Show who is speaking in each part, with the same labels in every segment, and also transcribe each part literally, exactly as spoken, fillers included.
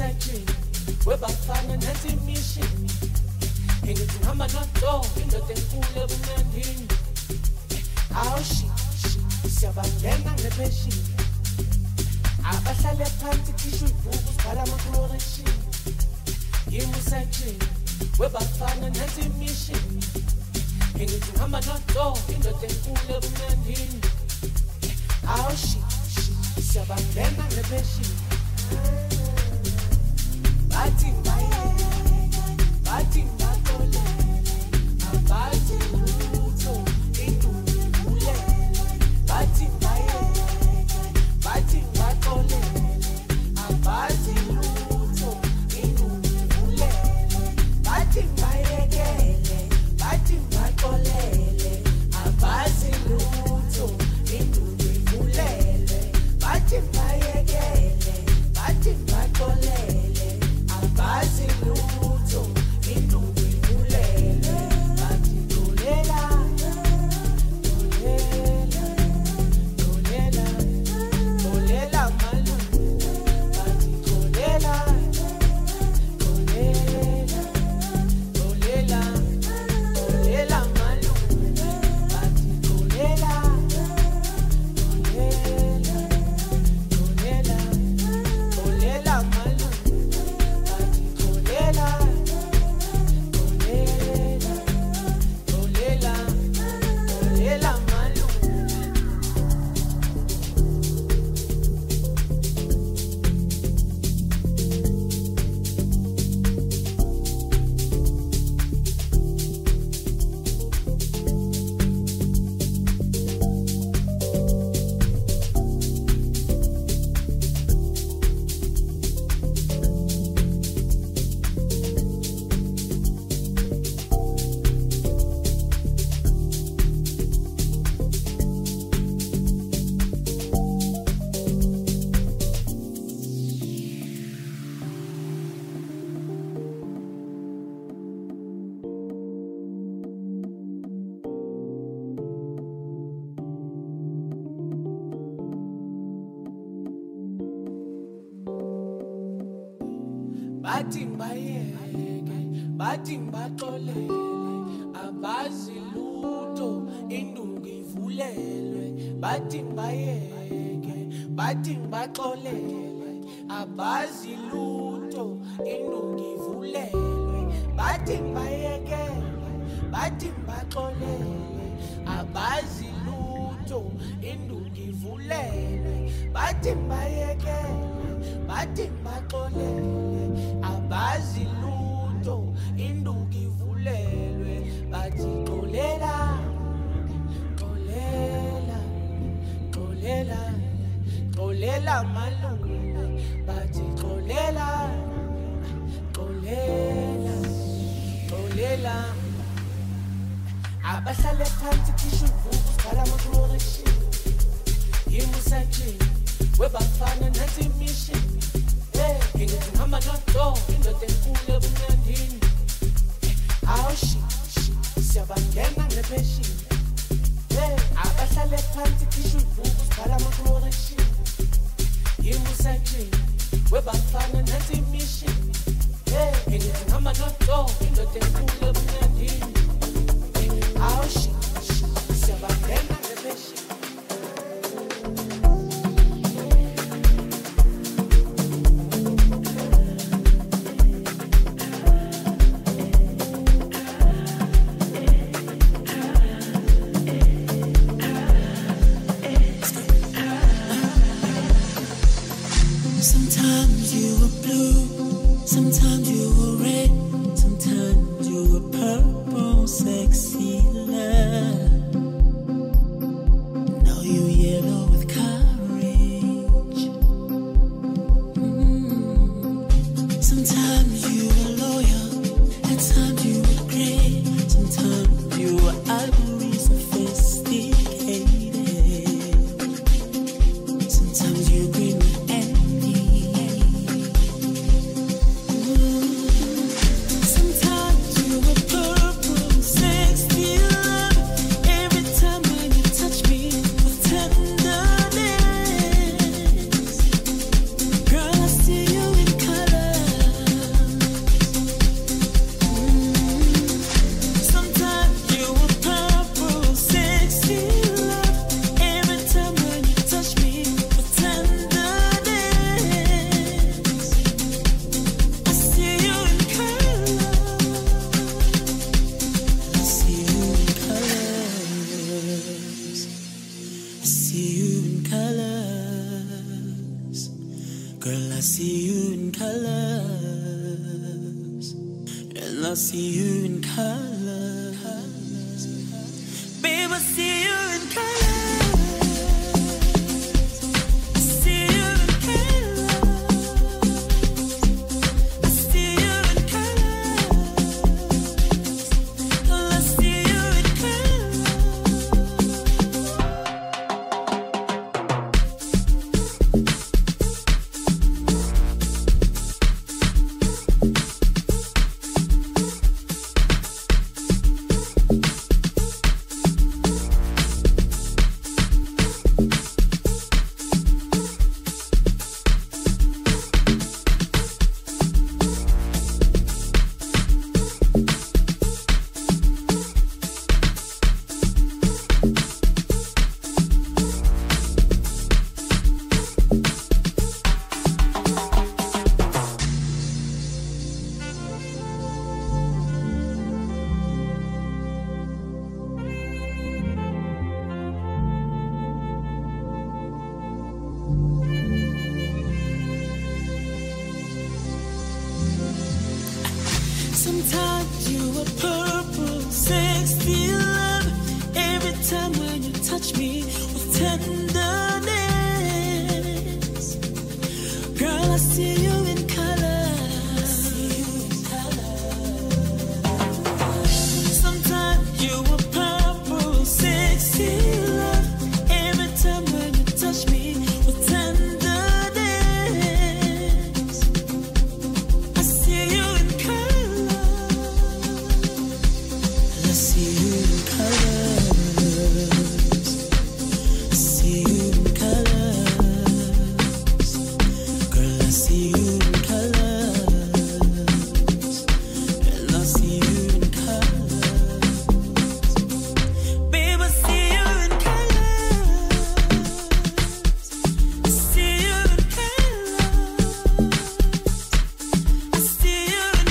Speaker 1: imusajini webafana nathi imishini engithi ngihamba nodo indoda enkulu ebumnandini awushi siyabangena ngepheshini abahlale phansi kisho ivuku sibhala ama-chloration imusajini webafana nathi imishini engithi ngihamba nodo indoda enkulu ebumnandini awushi siyabangena ngepheshini bathi ngaye bathi ngakole abathi lutho indule bathi ngaye bathi ngakole abathi lutho indule bathi ngaye bathi ngakole abathi lutho indule bathi ngaye bathi ngakole abazi lutho induku ivulele bathi dolela dolela dolela dolela malume bathi dolela dolela dolela dolela malume bathi dolela dolela dolela dolela malume bathi bayeke bathi baxolele abazi lutho induku ivulelwe bathi bayeke bathi baxolele abazi lutho induku ivulelwe bathi bayeke bathi baxolele abazi lutho induku ivulelwe bathi bayeke bathi baxolele abazi lutho induku ivulelwe bathi xolela xolela xolela xolela malume bathi xolela xolela xolela abahlale phansi kisho ivuku sibhala ama-chloration imusajini webafana nathi imishini engithi ngihamba nodo indoda enkulu ebumnandini awushi siyabangena ngepheshini abahlale phansi kisho ivuku sibhala ama-chloration imusajini webafana nathi imishini engithi ngihamba nodo indoda enkulu ebumnandini awushi siyabangena ngepheshini
Speaker 2: Sometimes you were blue, sometimes you were red, sometimes you were purple, sexy love. Now you yellow with courage. Mm. Sometimes you were loyal, at times you were great, sometimes you were ugly, sophisticated. Sometimes you bring me envy. Sometimes you were purple, sexy love. Every time when you touch me with tender you in colors. Girl, I see you in colors. And I see you in colors. Babe, I see you in colors. Sometimes you are purple, sexy love. Every time when you touch me with tenderness, girl, I see you in color. Sometimes you are purple, sexy love. Every time when you touch me with tenderness, I see you in color. I see you in colors. I see you in colors. Girl, I see you in colors. And I see you in colors. Babe, I see you in colors. I see you in colors. I see you in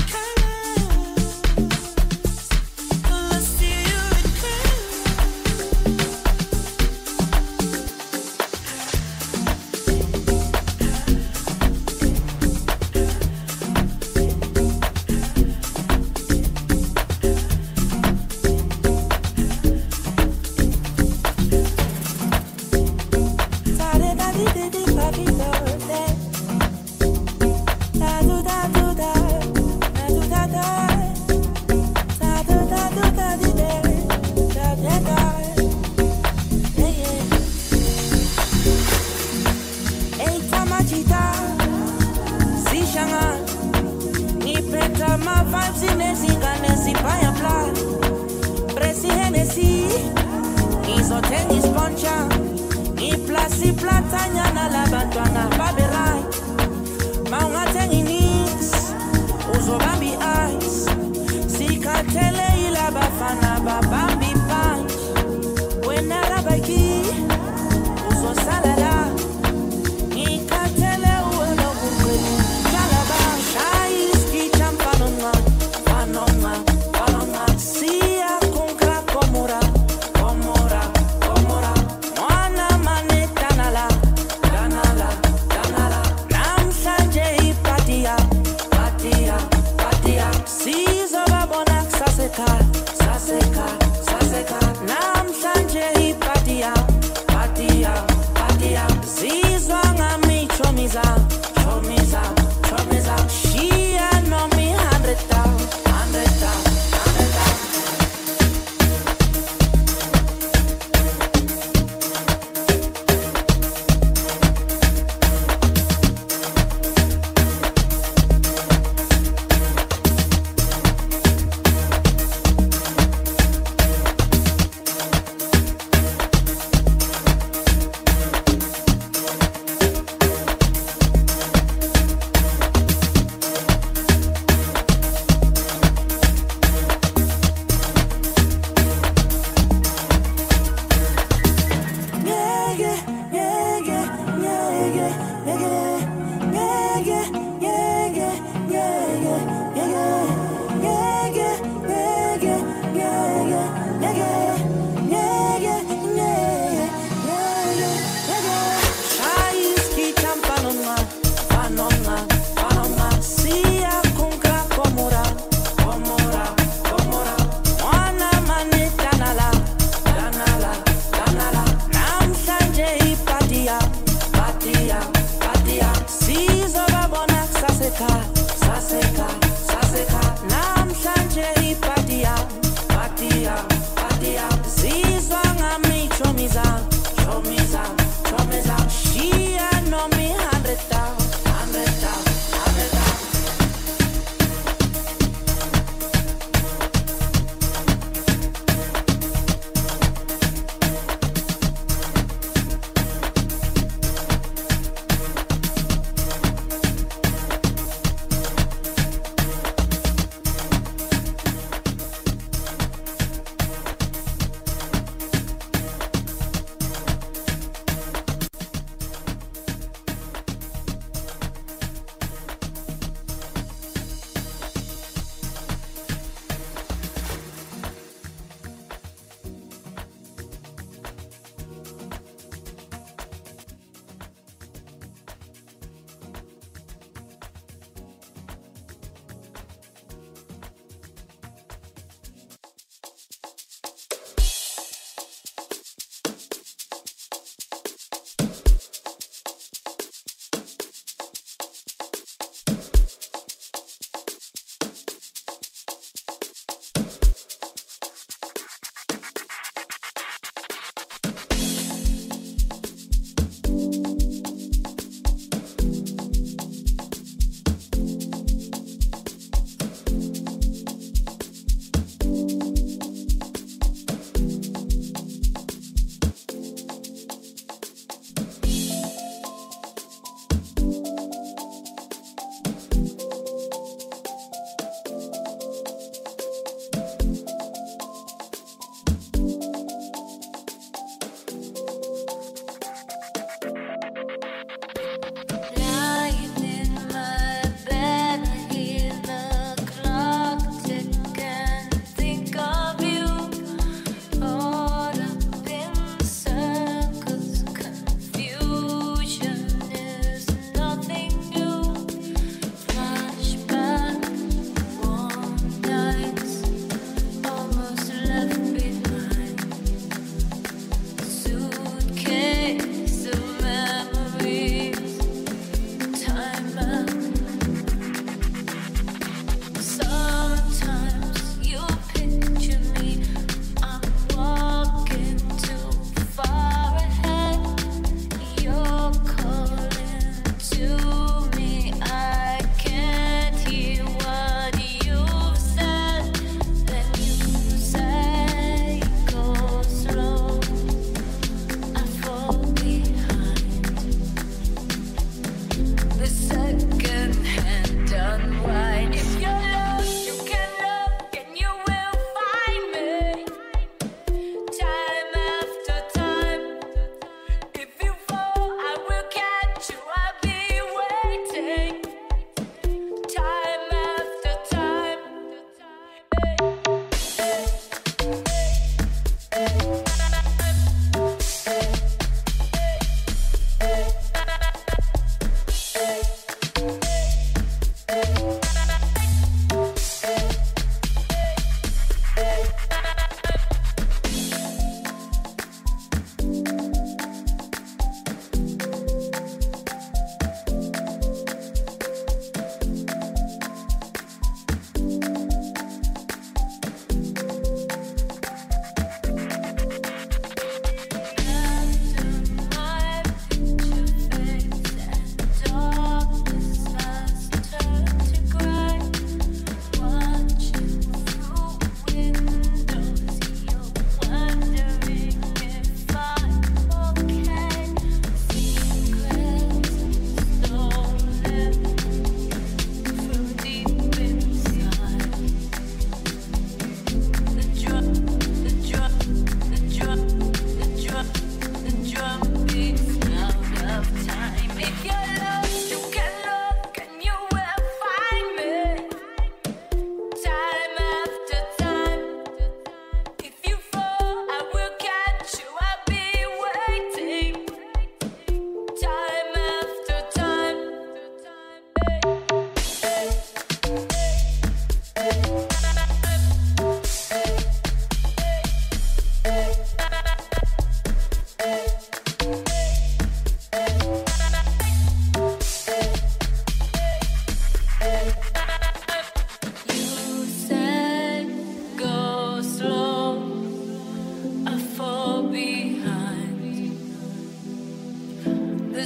Speaker 2: Saseka, saseka,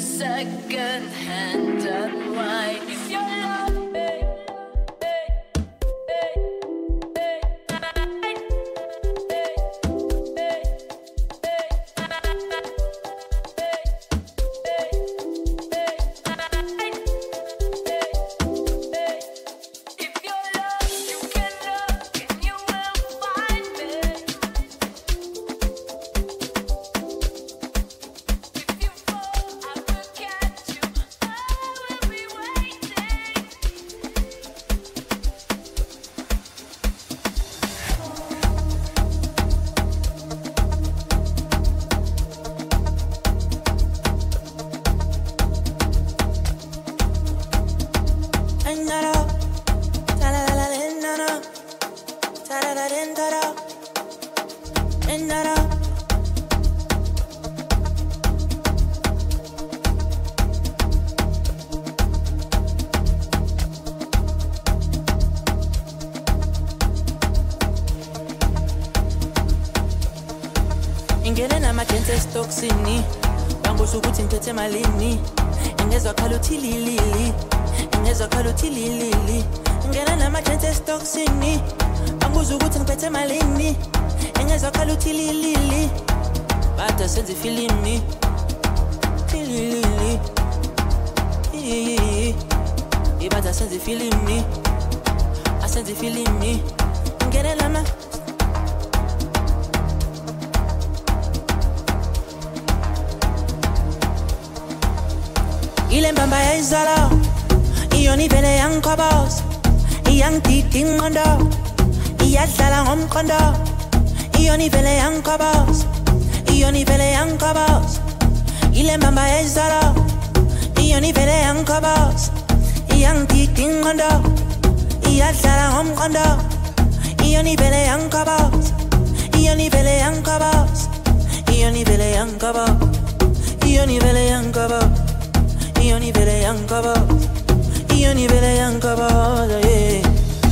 Speaker 2: second hand unwind. If your love me,
Speaker 3: toxini bangoza ukuthi ngiphethe emalini ingezwa khala uthi lilili ingezwa khala uthi lilili ngena nama-chances toxini bangoza ukuthi ngiphethe emalini ingezwa khala uthi lilili bada senze ifilimi lilili ibada senze ifilimi asenze ifilimi ngena nama ile mbamba yayizala iyona ivele yangikhobos iyangidida ingqondo iyadlala ngomqondo iyona ivele yangikhobos iyona ivele yangikhobos ile mbamba yayizala iyona ivele yangikhobos iyangidida ingqondo iyadlala ngomqondo iyona ivele yangikhobos iyona ivele yangikhobos iyona ivele yangikhobos iyona ivele yangikhobos Ioni vele yankaba, Ioni vele yankaba, yeah.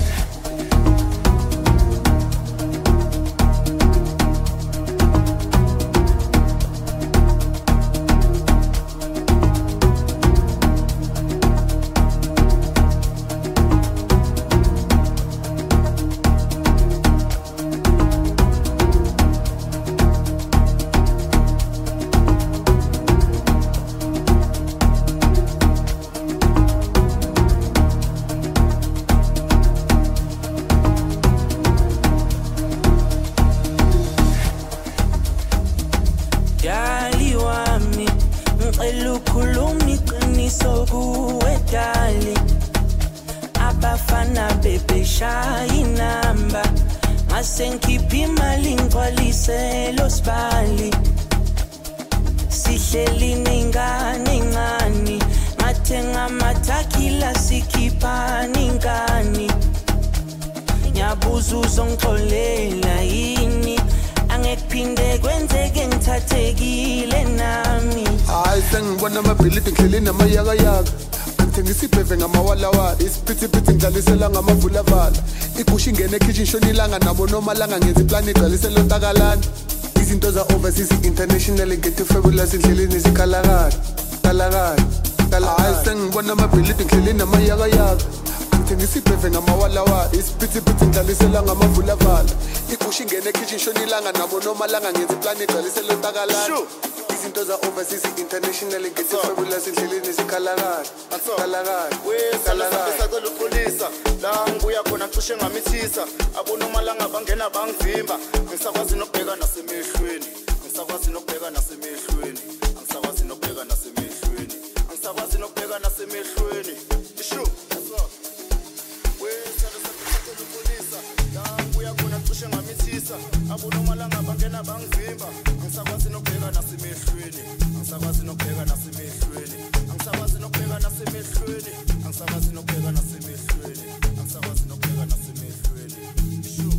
Speaker 4: Shonilanga nabo nomalanga ngenza iplani igcwalisela ontakalana izinto za overseas international ngethe fabulous indleleni zikhalakala kalakala hayi sengibona amabhilidi ngidleleni namayakayaka ngithengisa ibheve ngamawalawa isiphithiphithi ngidlalisela ngamavulavala igusha ingene ekitchen shonilanga nabo nomalanga ngenza iplani igcwalisela ontakalana izinto za overseas international ngethe fabulous indleleni zikhalakala kalakala
Speaker 5: kalakala sacela uxolisa la ngibuya khona cishe ngamithisa abonomalanga bangena bangivimba ngisakwazi nokubheka nasemehlweni ngisakwazi nokubheka nasemehlweni ngisakwazi nokubheka nasemehlweni ngisakwazi nokubheka nasemehlweni isho wesala sacela uxolisa la ngibuya khona cishe ngamithisa abonomalanga bangena bangivimba ngisakwazi nokubheka nasemehlweni ngisakwazi nokubheka nasemehlweni ngisakwazi nokubheka nasemehlweni ngisakwazi nokubheka nasemehlweni ngisakwazi nokubheka nasemehlweni isho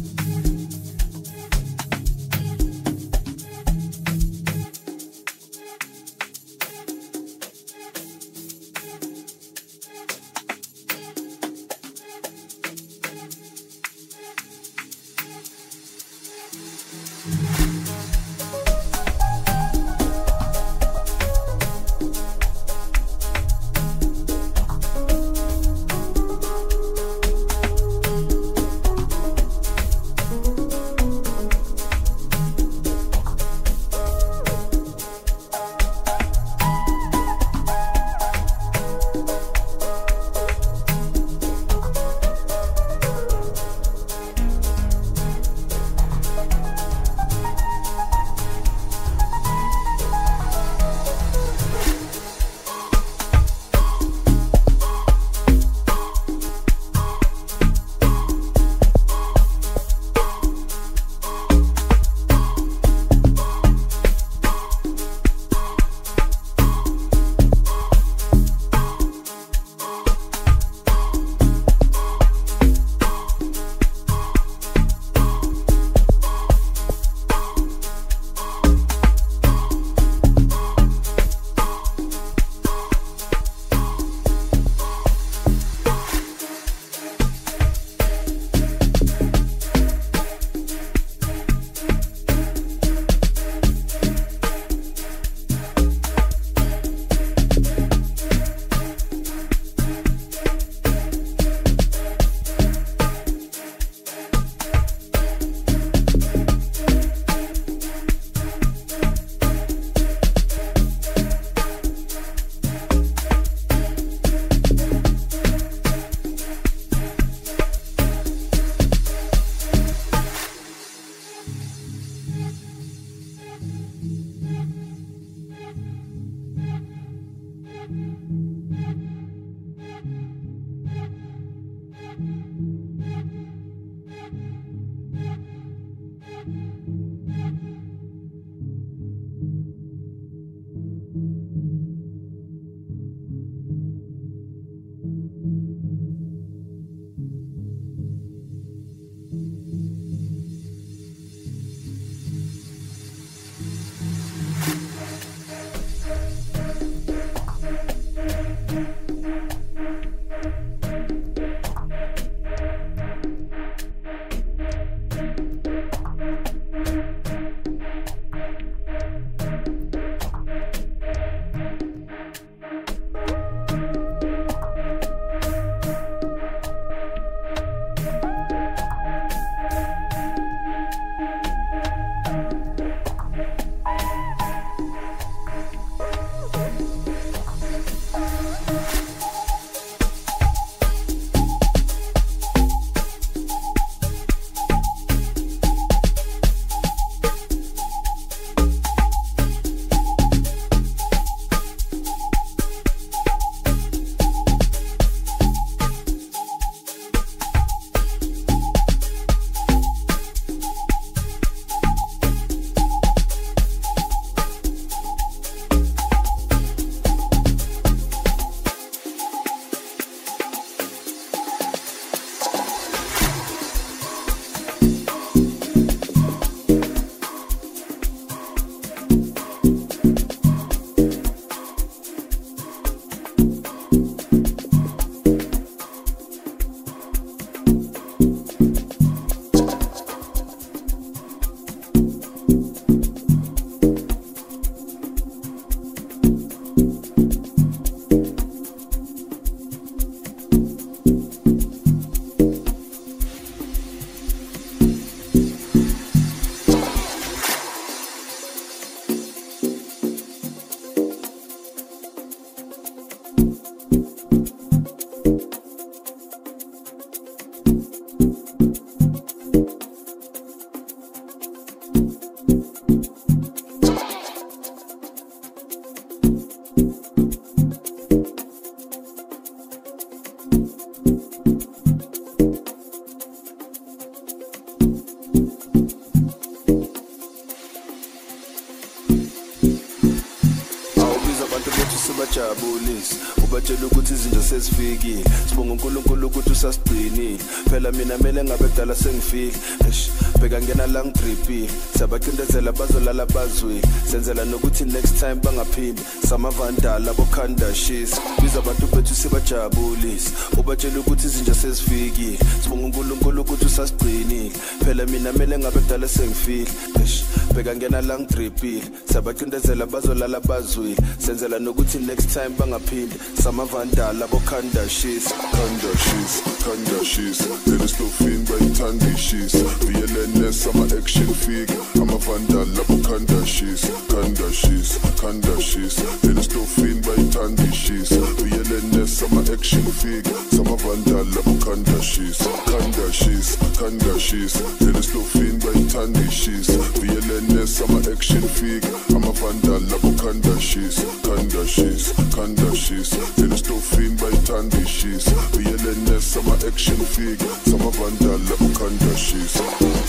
Speaker 6: sibajabulise ubatshela ukuthi izinto sezifikile sibonga uNkulunkulu ukuthi usasigcinile phela mina mele ngabe kudala sengifile eish bheka ngena la ngidripile sabaqindezela bazolala bazwile senzela nokuthi next time bangaphindi samavandala abokhanda shisa biza abantu bethu sibajabulise ubatshela ukuthi izinto sezifikile sibonga uNkulunkulu ukuthi usasigcinile phela mina mele ngabe kudala sengifile eish bheka ngena la ngidripile sabaqindezela bazolala bazwile senzela nokuthi next time bangaphindi samavandala abokhanda shisa
Speaker 7: khanda shisa khanda shisa leli stofini bayithanda shisa V L N S ama action figure amavandala abokhanda shisa khanda shisa khanda shisa leli stofini bayithanda shisa V L N S ama action figure samavandala abokhanda shisa khanda shisa khanda shisa leli stofini bayithanda shisa V L N S ama action figure amavandala abokhanda shisa khanda shisa khanda shisa leli stofini bayithanda shisa V L N S ama action figure samavandala abokhanda shisa.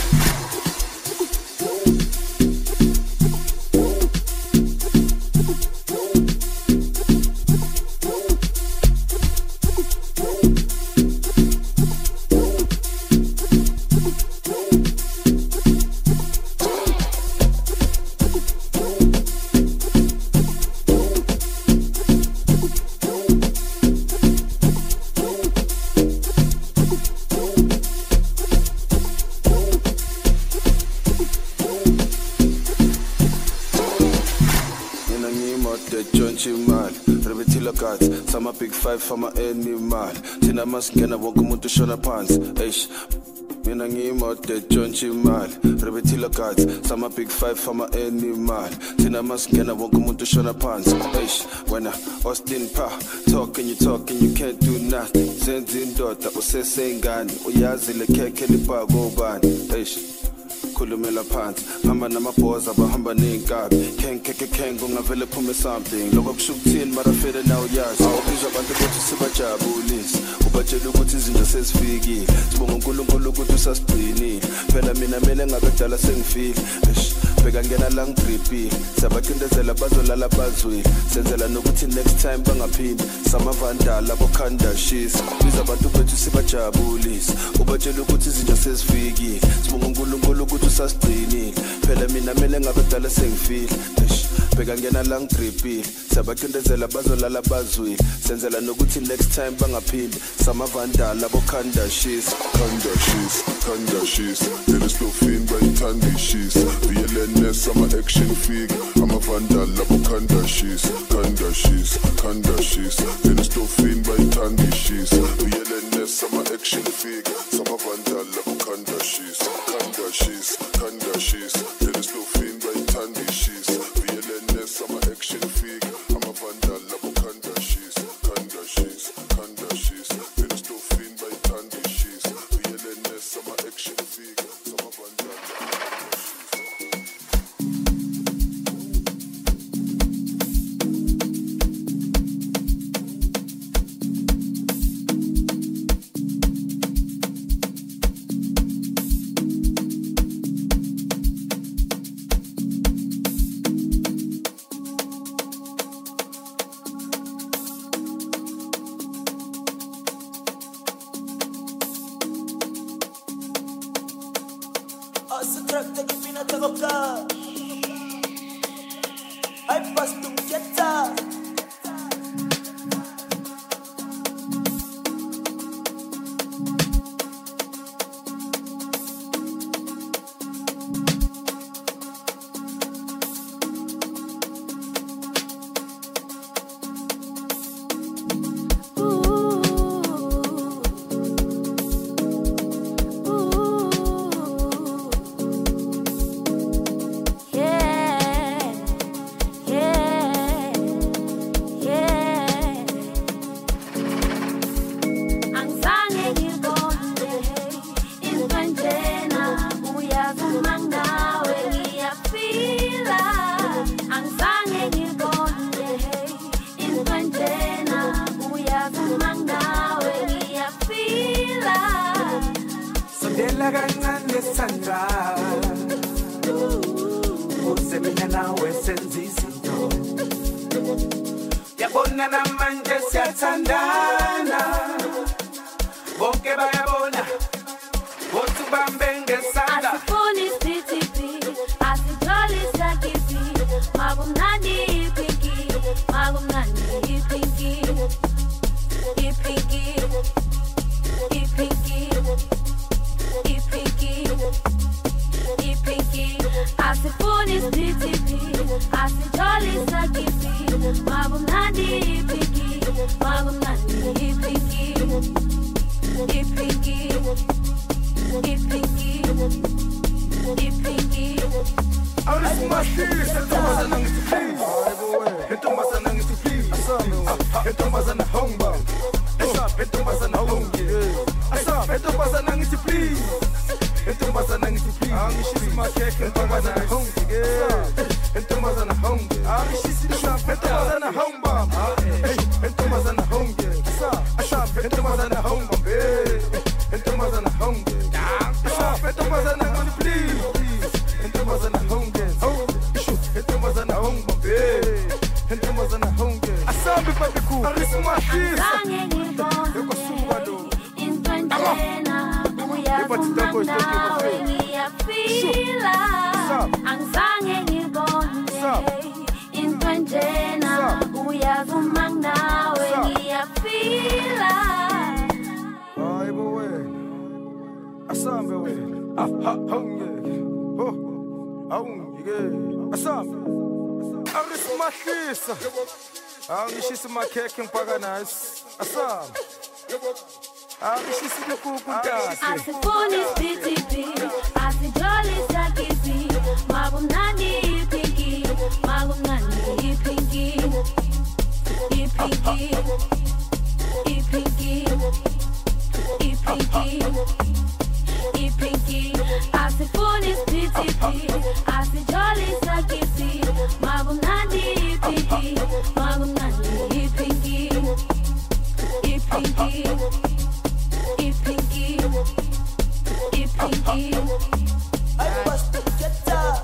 Speaker 6: Sama big five fama animal thina masingena wonke umuntu ushona phansi eish mina ngiyimoto etshontsha imali rebethila guys sama big five fama animal thina masingena wonke umuntu ushona phansi eish wena Austin pa talk and you talk and you can't do nothing zenza indoda usesengane uyazi le khekhe libhako bani eish khulumela phansi hamba namabhoza bahamba nenkabi kenkeke kengo ngavele phume something lokho kushukuthini marafele nawo yazi awubizwa abantu bethu sibajabulise ubatshela ukuthi izinto sezifikile sibonga uNkulunkulu ukuthi usasigcinile phela mina mele ngabe kudala sengifile eish bheka ngena la ngidripile sabaqindezela bazolala bazwile senzela nokuthi next time bangaphindi samavandala abokhanda shisa biza abantu bethu sibajabulise ubatshela ukuthi izinto sezifikile sibonga uNkulunkulu ukuthi usasigcinile phela mina mele ngabe kudala sengifile eish bheka ngena la ngidripile sabaqindezela bazolala bazwile senzela nokuthi next time bangaphindi samavandala abokhanda shisa
Speaker 7: khanda shisa khanda shisa leli stofini bayithanda shisa V L N S ama action figure amavandala abokhanda shisa khanda shisa khanda shisa leli stofini bayithanda shisa V L N S ama action figure samavandala abokhanda shisa khanda shisa khanda shisa leli stofini bayithanda shisa V L N S ama action figure amavandala abokhanda shisa khanda shisa khanda shisa leli stofini bayithanda shisa V L N S ama action figure samavandala
Speaker 8: uyavuma ngawe ngiyafila
Speaker 9: sondela kancane sandra uze mina nawe senze izinto yabona namanje siyathandana bonke bayabona bothi ubambe ngesandla
Speaker 8: asifuni sithipi asijoli sakipi makumnandi ipinki makumnandi ipinki ipinki ipinki ipinki ipinki asifuni sithipi asijoli sakipi makumnandi ipinki makumnandi ipinki ipinki ipinki ipinki
Speaker 9: Arismashis, entombazana ngisiphili entombazana ngisiphili entombazana hongba entombazana hongi entombazana ngisiphili entombazana ngisiphili angishisi makhekhe entombazana hongi entombazana hongi angishisi entombazana hongba entombazana hongi entombazana hongba entombazana hongi entombazana ngisiphili entombazana hongi entombazana hongi entombazana hongi asambi babiku arismashisa
Speaker 8: yokosuka lo intwentena uyavuma nawe ngiyafila angizange ngibone intwentena uyavuma nawe ngiyafila
Speaker 9: hayibo wena asambe wena ahahonge ho awungike asambe arismahlisa angishisa makhekhe ngipaka nasi asambe angishisa lokhu ntasi
Speaker 8: asifuni sithipi asijoli sakipi makumnandi ipinki makumnandi ipinki ipinki ipinki ipinki ipinki asifuni sithipi asijoli sakipi makumnandi ipinki makumnandi ipinki ipinki ipinki ipinki
Speaker 1: I must get up.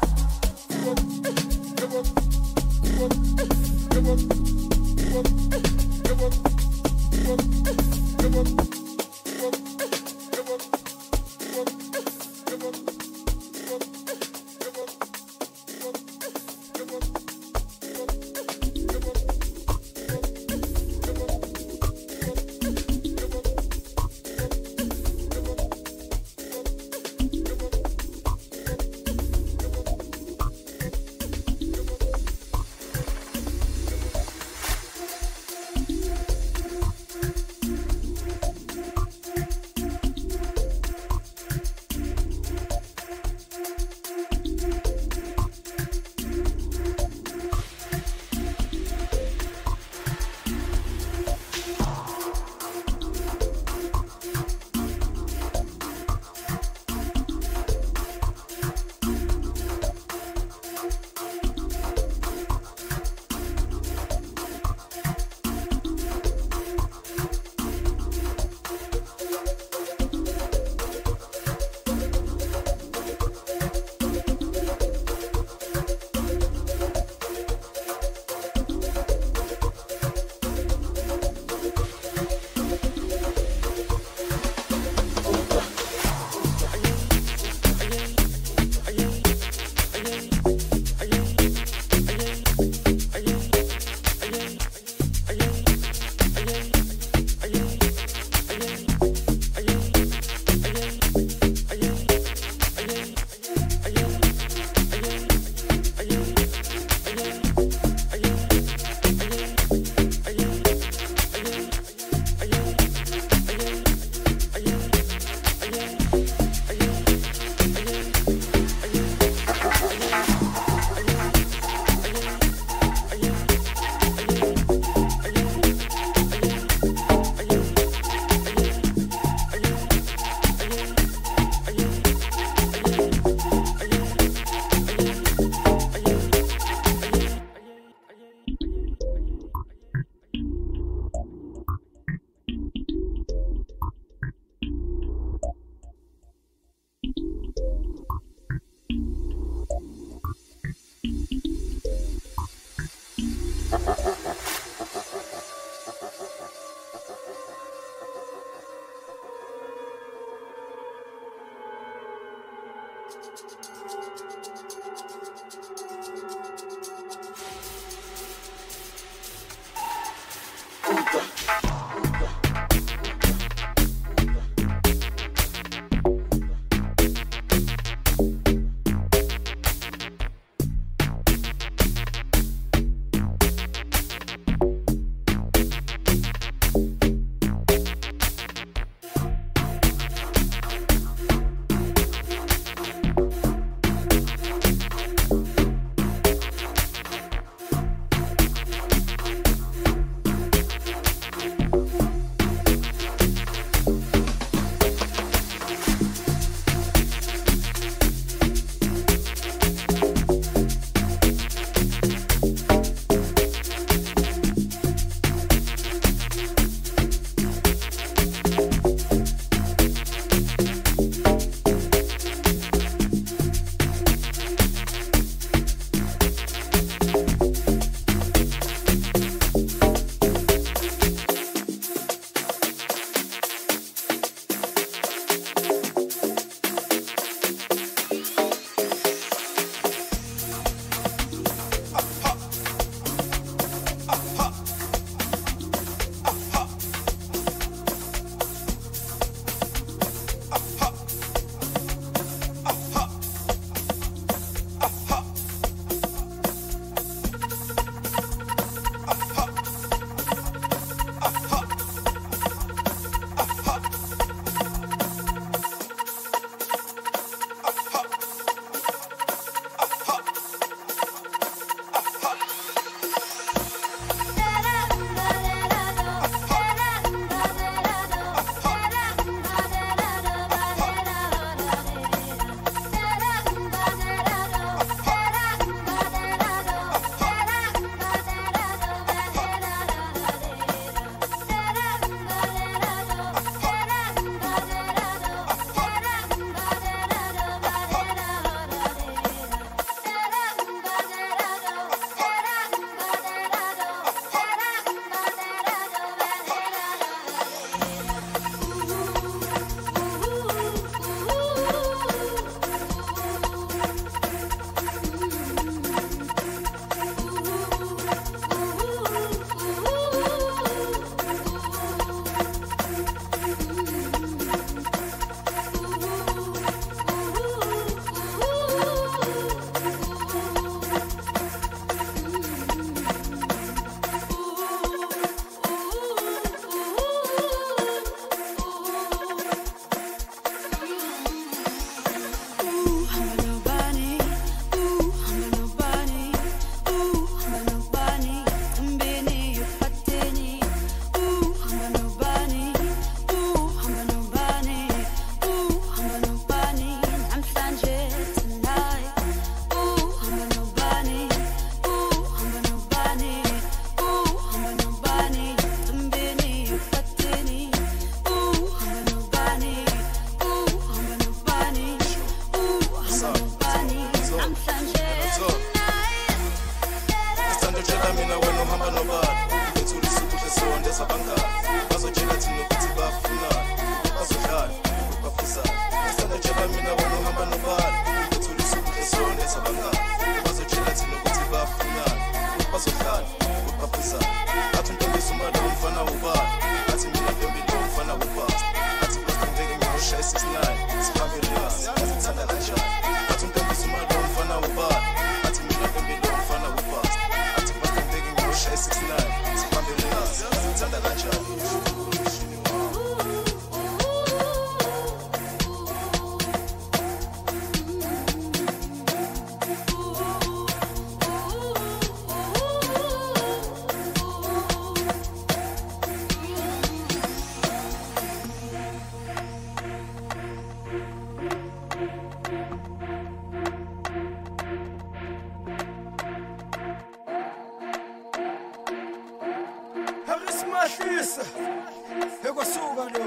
Speaker 9: umahlisa ekwasuka lo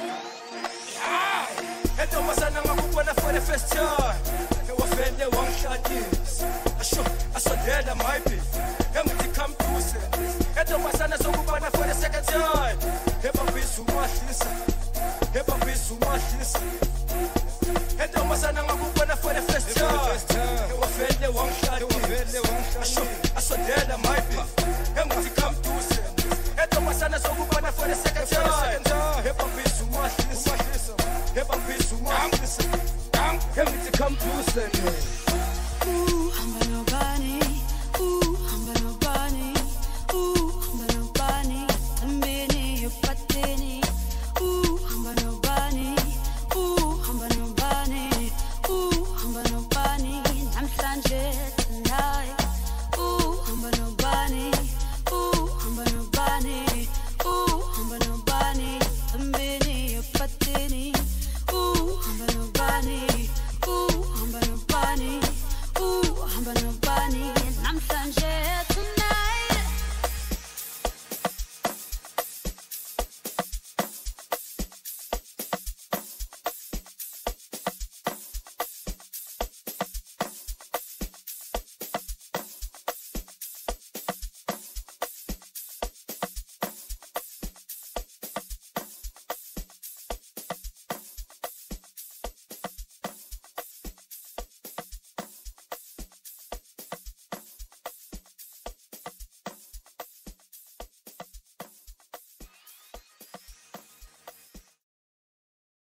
Speaker 9: entombazana ngakubona for the first time ewafende wangishadisa asho asondela my beef engithi come closer entombazana sokubona for the second time ebabisa umahlisa ebabisa umahlisa entombazana ngakubona for the first time ewafende wangishadisa asho asondela my beef engithi come closer entombazana sokubona for the second time ebabisa umahlisa ebabisa umahlisa engithi come closer